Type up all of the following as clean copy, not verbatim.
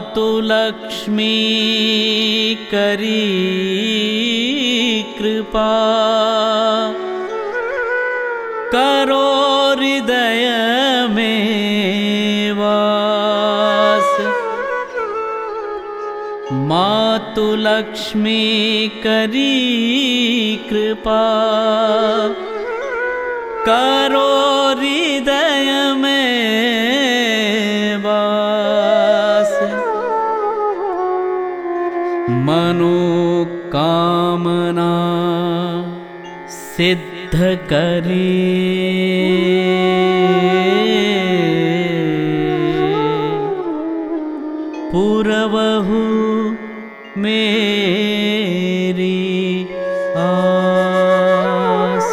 मातु लक्ष्मी करी कृपा, करो हृदय में वास। मातु लक्ष्मी करी कृपा, करो हृदय में वास। मनोकामना सिद्ध करे, पुरवहु मेरी आस।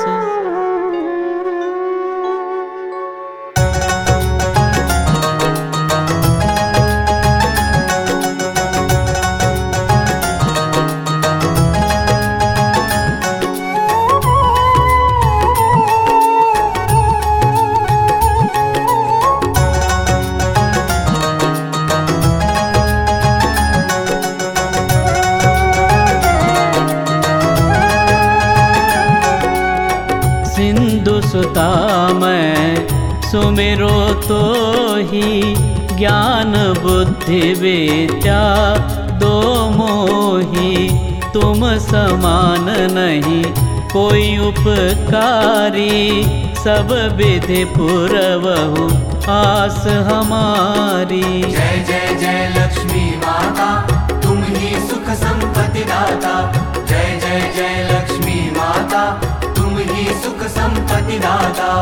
सिंधु सुता मैं सुमिरो तो ही, ज्ञान बुद्धि विद्या दो मोही। तुम समान नहीं कोई उपकारी, सब विधि पुरवहु आस हमारी। जय जय जय लक्ष्मी माता, तुम ही सुख संपत्ति दाता। जय जय जय लक्ष्मी माता, तुम ही सुख संपत्ति दाता।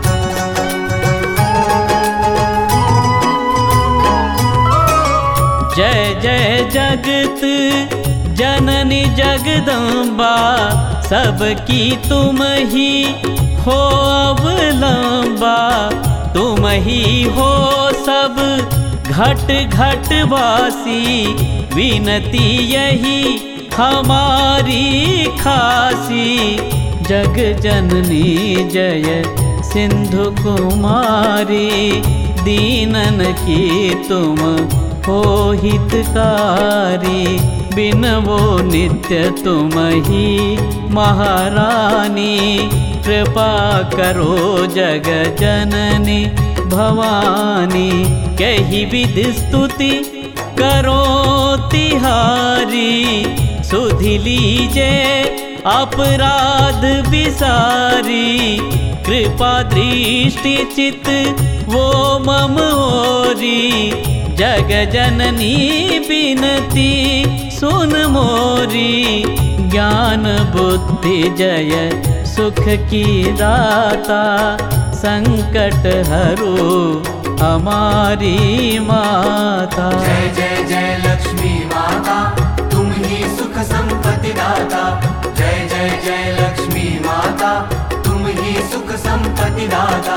जय जय जगत जननी जगदम्बा, सबकी तुम ही हो अवलंबा। तुम ही हो सब घट घट वासी, विनती यही हमारी खासी। जग जननी जय सिंधु कुमारी, दीनन की तुम हो हितकारी। बिनवो नित्य तुम ही महारानी, कृपा करो जग जननी भवानी। कही विधि स्तुति करो तिहारी, सुधि लीजे अपराध विसारी। कृपा दृष्टि चित वो मम ओरी, जग जननी बिनती सुन मोरी। ज्ञान बुद्धि जय सुख की दाता, संकट हरो हमारी माता। जय जय जय लक्ष्मी माता, तुम ही सुख संपत्ति दाता। जय जय जय लक्ष्मी माता, तुम ही सुख संपत्ति दाता।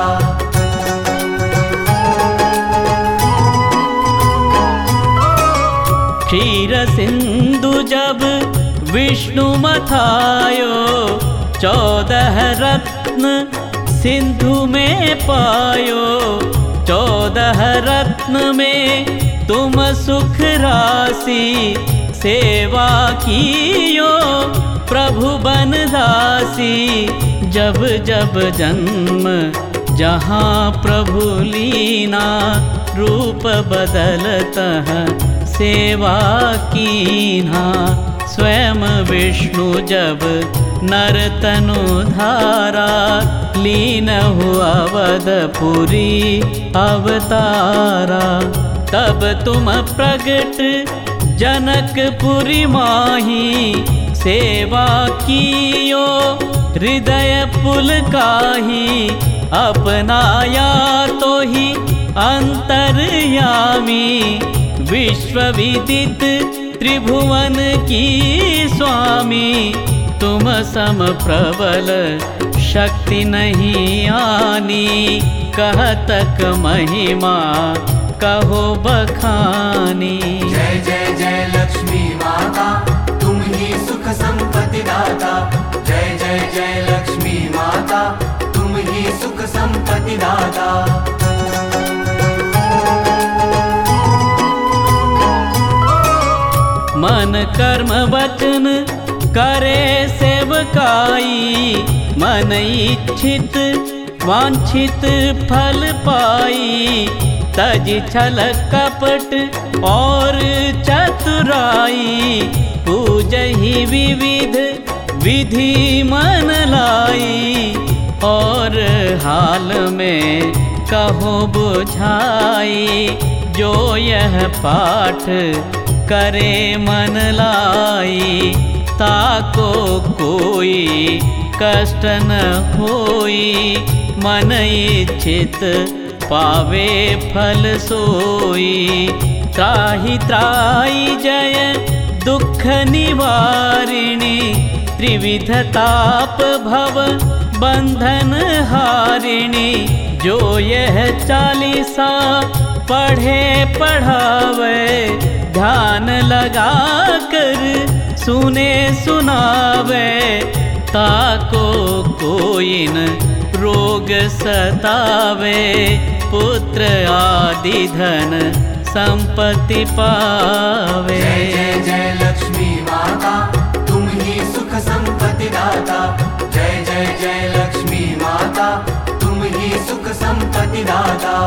क्षीर सिंधु जब विष्णु मथायो, 14 रत्न सिंधु में पायो। 14 रत्न में तुम सुख राशि, सेवा कियो प्रभु बनदासी। जब जब जन्म जहाँ प्रभु लीना, रूप बदलतः सेवा कीन्हा। स्वयं विष्णु जब नर तनु धारा, लीन हुआ अवधपुरी अवतारा। तब तुम प्रगट जनकपुरी माही, सेवा कियो हृदय पुलकाही। अपनाया तो ही अंतर्यामी, विश्वविदित त्रिभुवन की स्वामी। तुम सम प्रबल शक्ति नहीं आनी, कहतक महिमा कहो बखानी। जय जय जय लक्ष्मी माता, तुम ही सुख संपत्ति दाता। जय जय जय लक्ष्मी माता, तुम ही सुख संपत्ति दाता। मन कर्म वचन करे सेवकाई, मन इच्छित वांछित फल पाई। तजी छल कपट और चतुराई, पूजहि विविध विधि मन लाई। और हाल में कहो बुझाई, जो यह पाठ करे मन लाई। ताको कोई कष्ट न होई, मन इच्छित पावे फल सोई। त्राहि त्राहि जय दुख निवारिणी, त्रिविध ताप भव बंधन हारिणी। जो यह 40 पढ़े पढ़ावे, ध्यान लगा कर सुने सुनावे। ताको कोई न रोग सतावे, पुत्र आदि धन संपत्ति पावे। जय जय जय लक्ष्मी माता, तुम ही सुख संपत्ति दाता। जय जय जय लक्ष्मी माता, तुम ही सुख संपत्ति दाता।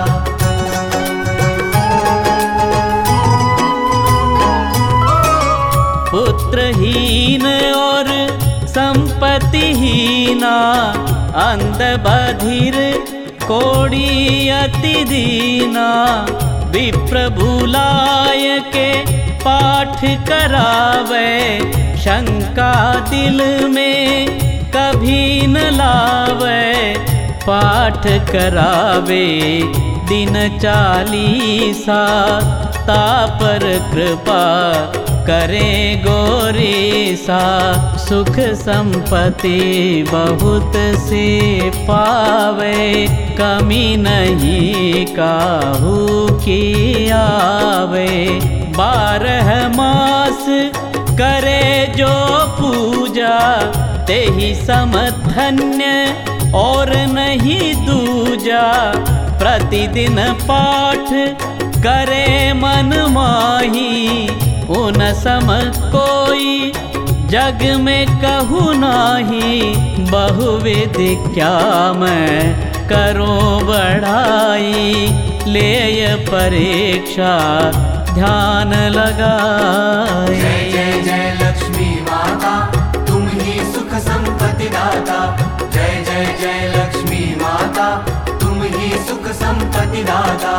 पुत्रहीन और संपत्तिहीना, अंध बधिर कोड़ी अति दीना। विप्र बुलाय के पाठ करावे, शंका दिल में कभी न लावे। पाठ करावे दिन 40, तापर कृपा करे गौरीसा। सुख संपत्ति बहुत से पावे, कमी नहीं काहू की आवे। 12 मास करे जो पूजा, तेहि समधन्य और नहीं दूजा। प्रतिदिन पाठ करे मन माही, उन सम कोई जग में कहू नाही। बहुविध क्या मैं करो बढ़ाई, लेय परीक्षा ध्यान लगाई। जय जय जय लक्ष्मी माता, तुम ही सुख संपत्ति दाता। जय जय जय लक्ष्मी माता, तुम ही सुख संपत्ति दाता।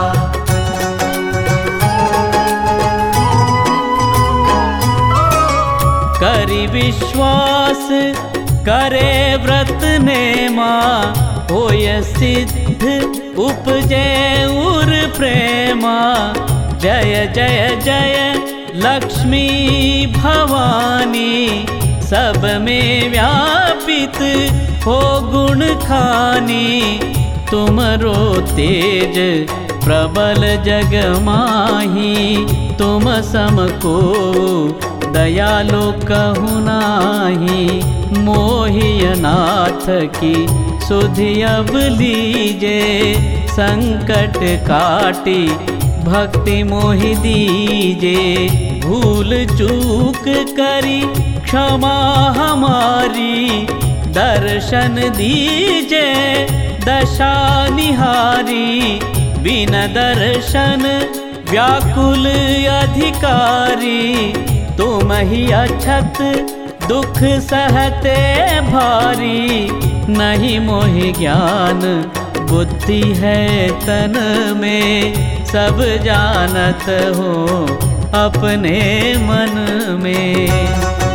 करि विश्वास करे व्रत नेमा, होय सिद्ध उपजे उर प्रेमा। जय जय जय लक्ष्मी भवानी, सब में व्यापित हो गुण खानी। तुमरो तेज प्रबल जग माही, तुम समको दयालु कहु नाही। मोहिय नाथ की सुधि अब लीजे, संकट काटी भक्ति मोहि दीजे। भूल चूक करी क्षमा हमारी, दर्शन दीजे दशा निहारी। बिन दर्शन व्याकुल अधिकारी, तुम ही अछत दुख सहते भारी। नहीं मोहि ज्ञान बुद्धि है तन में, सब जानत हो अपने मन में।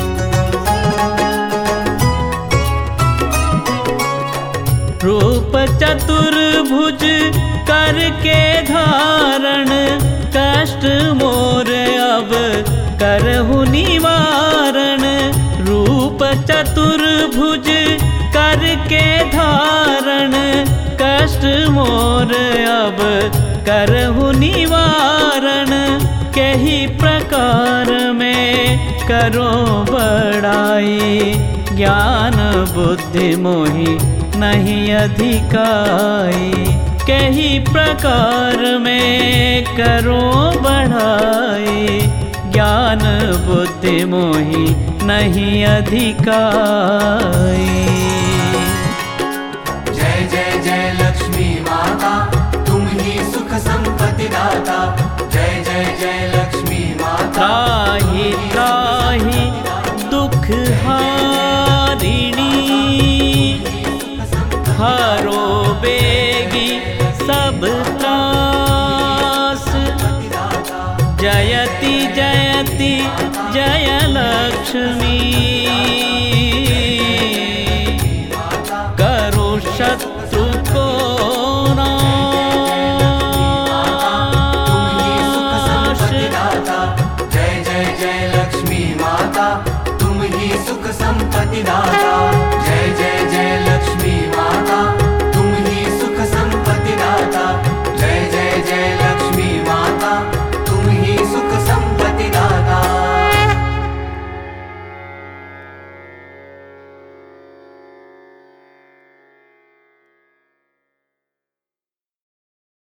रूप चतुर्भुज करके धारण, कष्ट मोर अब करहु निवारण। रूप चतुर्भुज करके धारण, कष्ट मोर अब करहु निवारण। कही प्रकार में करो बड़ाई, ज्ञान बुद्धि मोहि नहीं अधिकाई। कही प्रकार में करो बढ़ाई, ज्ञान बुद्धि मोहि नहीं अधिकाई। जय जय जय लक्ष्मी माता, तुम ही सुख संपत्ति दाता। जय जय जय लक्ष्मी